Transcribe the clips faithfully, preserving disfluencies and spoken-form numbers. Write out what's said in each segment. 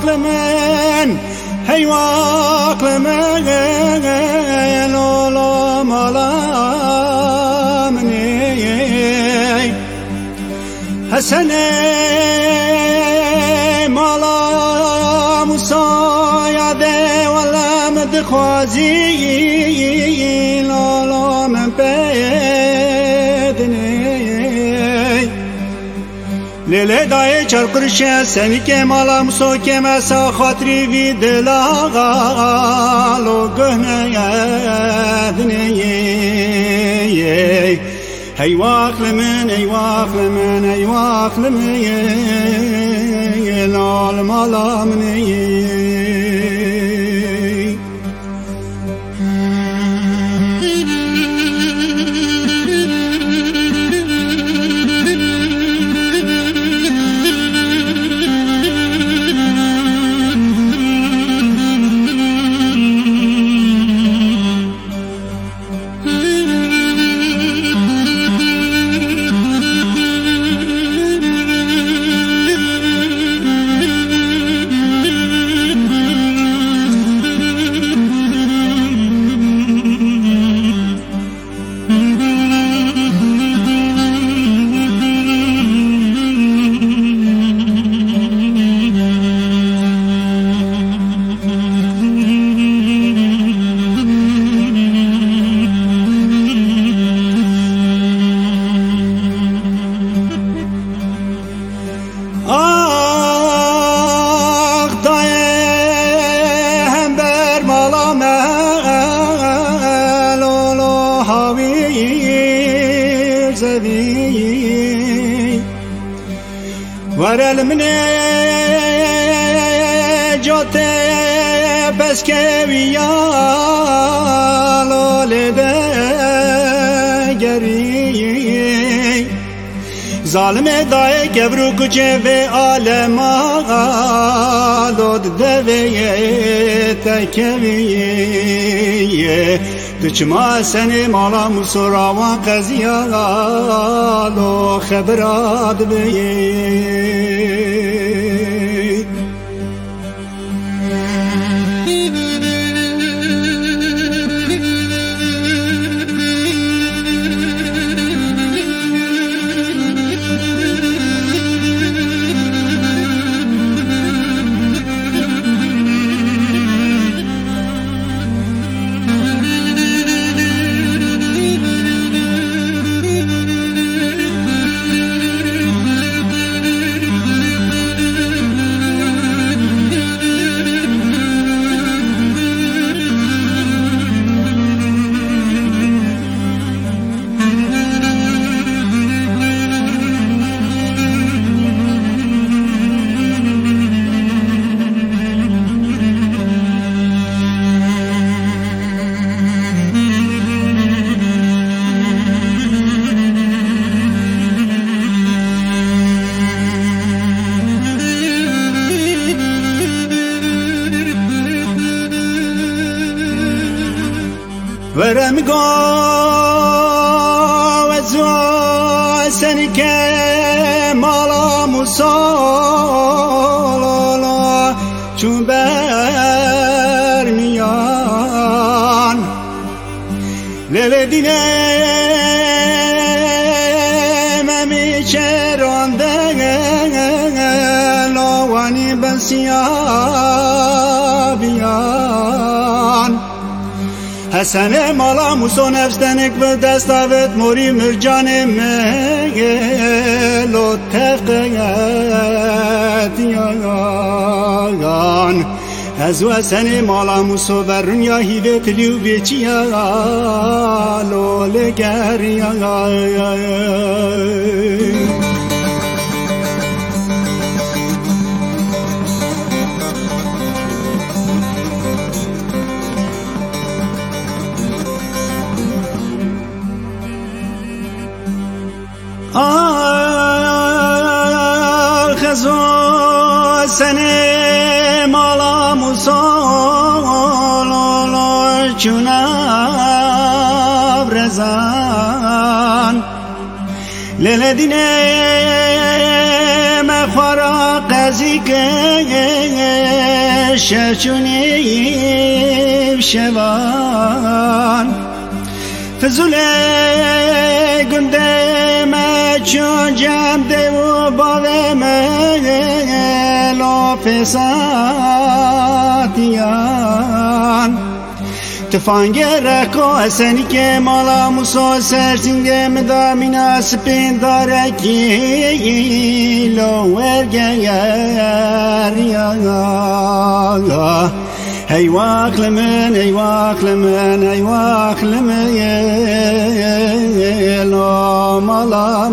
عقل من هی عقل من لالا مالا منی حسن مالا مساعده ولا مدخوازي لالا من بدني لیلی دای چل قرشه سنی که مالا مسو که مسا خاطری وی دلاغا لو گهنه یدنی هی واقل من هی واقل من هی واقل من لال مالا منی ورل من جوته بس که ویالو لده گری ظالم دای گبرو کچه و عالم آلود دویه تکویه دچما سنه مالا مسراوان قضیالو خبرات بیه ورم گو وزو سنی که مالا مسالا چون بر میان لیل دینه ممی چرانده لوانی بسیار بیان حسن مالا موسو نفس دنک به دست آورد موری مرجان مگلو تقیت یاگان از و حسن مالا موسو برون یا هیوه تلیو بیچی یالو لگر یاگان آه خزو سنه مالا مسال چونا برزان لیل دینه مخورا قزی که شرچونی شوان فزول گنده ما چون جم ده و باده ما لو فساتیان تفانگر کو اسنی که مالا موسو سرسینگه مدامینا سپین داره کی لو ورگر یا هی واقل من هی واقل من هی واقل من لو مالا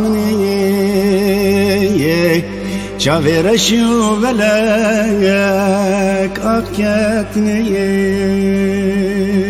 منی جاویر شو ولک اکتنی